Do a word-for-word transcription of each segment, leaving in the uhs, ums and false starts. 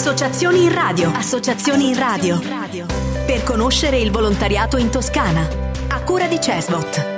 Associazioni in radio. Associazioni in radio. Per conoscere il volontariato in Toscana. A cura di Cesbot.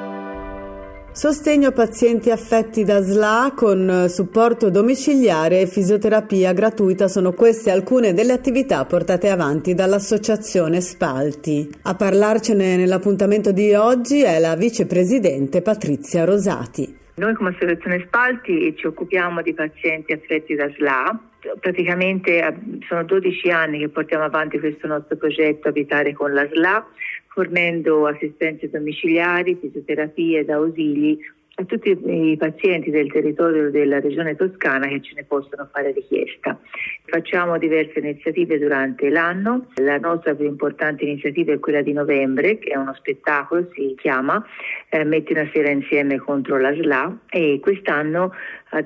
Sostegno a pazienti affetti da S L A con supporto domiciliare e fisioterapia gratuita sono queste alcune delle attività portate avanti dall'associazione Spalti. A parlarcene nell'appuntamento di oggi è la vicepresidente Patrizia Rosati. Noi come associazione Spalti ci occupiamo di pazienti affetti da S L A. Praticamente sono dodici anni che portiamo avanti questo nostro progetto Abitare con la S L A, fornendo assistenze domiciliari, fisioterapie ed ausili a tutti i pazienti del territorio della regione toscana che ce ne possono fare richiesta. Facciamo diverse iniziative durante l'anno. La nostra più importante iniziativa è quella di novembre, che è uno spettacolo, si chiama eh, Metti una sera insieme contro la S L A, e quest'anno ha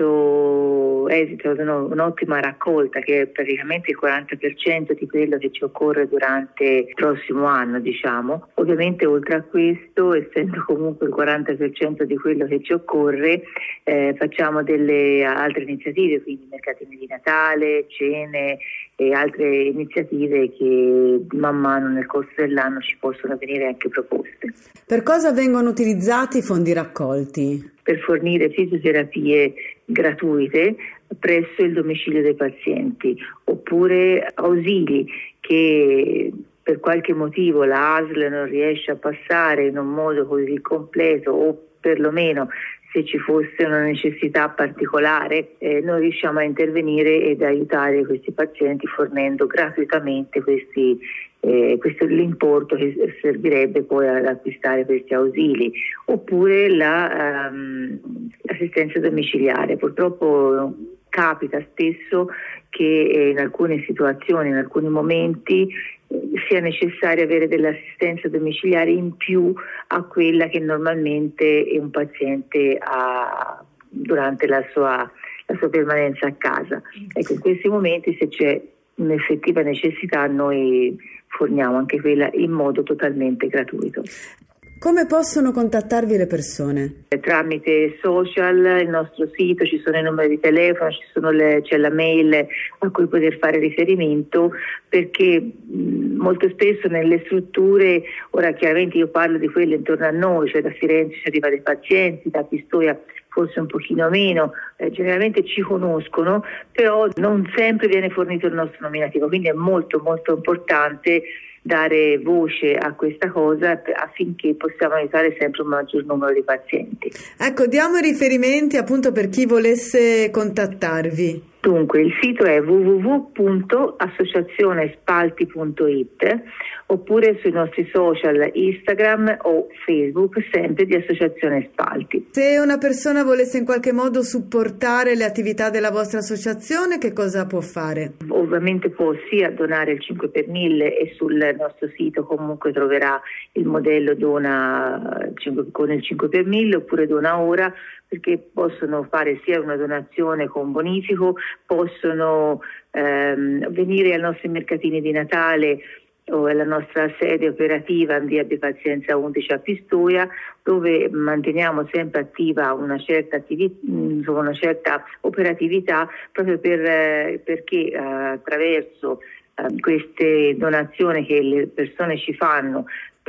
dato esito ad un'ottima raccolta che è praticamente il quaranta per cento di quello che ci occorre durante il prossimo anno, diciamo. Ovviamente oltre a questo, essendo comunque il quaranta per cento di quello che ci occorre, eh, facciamo delle altre iniziative, quindi mercatini di Natale, cene e altre iniziative che man mano nel corso dell'anno ci possono venire anche proposte. Per cosa vengono utilizzati i fondi raccolti? Per fornire fisioterapie gratuite presso il domicilio dei pazienti, oppure ausili che per qualche motivo la A S L non riesce a passare in un modo così completo, o perlomeno se ci fosse una necessità particolare, eh, noi riusciamo a intervenire ed aiutare questi pazienti fornendo gratuitamente questi Eh, questo è l'importo che servirebbe poi ad acquistare questi ausili, oppure la, um, l'assistenza domiciliare. Purtroppo capita spesso che in alcune situazioni, in alcuni momenti, eh, sia necessario avere dell'assistenza domiciliare in più a quella che normalmente un paziente ha durante la sua, la sua permanenza a casa. Ecco, in questi momenti, se c'è un'effettiva necessità, noi forniamo anche quella in modo totalmente gratuito. Come possono contattarvi le persone? Tramite social, il nostro sito, ci sono i numeri di telefono, ci sono le, c'è la mail a cui poter fare riferimento, perché mh, molto spesso nelle strutture, ora chiaramente io parlo di quelle intorno a noi, cioè da Firenze ci arrivano dei pazienti, da Pistoia forse un pochino meno, eh, generalmente ci conoscono, però non sempre viene fornito il nostro nominativo, quindi è molto molto importante dare voce a questa cosa affinché possiamo aiutare sempre un maggior numero di pazienti. Ecco, diamo i riferimenti appunto per chi volesse contattarvi. Dunque, il sito è w w w punto associazionespalti punto i t, oppure sui nostri social Instagram o Facebook, sempre di Associazione Spalti. Se una persona volesse in qualche modo supportare le attività della vostra associazione, che cosa può fare? Ovviamente può sia donare il cinque per mille, e sul nostro sito comunque troverà il modello dona con il cinque per mille, oppure dona ora, perché possono fare sia una donazione con bonifico, possono ehm, venire ai nostri mercatini di Natale o alla nostra sede operativa in via di Pazienza undici a Pistoia, dove manteniamo sempre attiva una certa, attivi- una certa operatività, proprio per, eh, perché eh, attraverso eh, queste donazioni che le persone ci fanno,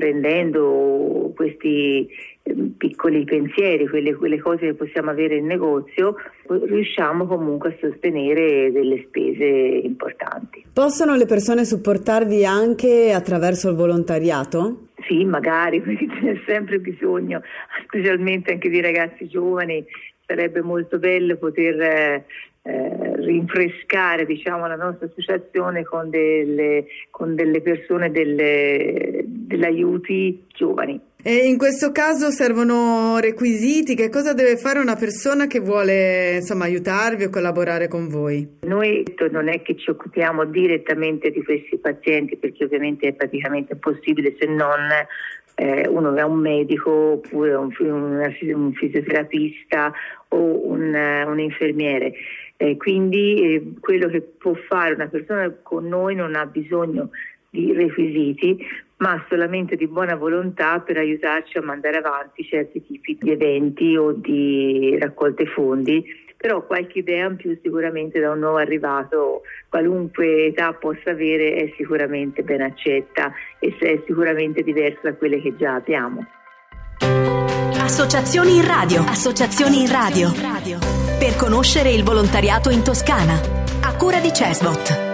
prendendo questi eh, piccoli pensieri, quelle, quelle cose che possiamo avere in negozio, riusciamo comunque a sostenere delle spese importanti. Possono le persone supportarvi anche attraverso il volontariato? Sì, magari, perché ce n'è sempre bisogno, specialmente anche di ragazzi giovani. Sarebbe molto bello poter eh, eh, rinfrescare, diciamo, la nostra associazione con delle, con delle persone, delle, degli aiuti giovani. E in questo caso servono requisiti? Che cosa deve fare una persona che vuole, insomma, aiutarvi o collaborare con voi? Noi non è che ci occupiamo direttamente di questi pazienti, perché ovviamente è praticamente impossibile se non eh, uno è un medico, oppure un, un, un fisioterapista o un, un infermiere. Eh, quindi eh, quello che può fare una persona con noi non ha bisogno di requisiti, ma solamente di buona volontà per aiutarci a mandare avanti certi tipi di eventi o di raccolte fondi, però qualche idea in più sicuramente da un nuovo arrivato, qualunque età possa avere, è sicuramente ben accetta e è sicuramente diversa da quelle che già abbiamo. Associazioni in radio, associazioni in radio, per conoscere il volontariato in Toscana, a cura di Cesbot.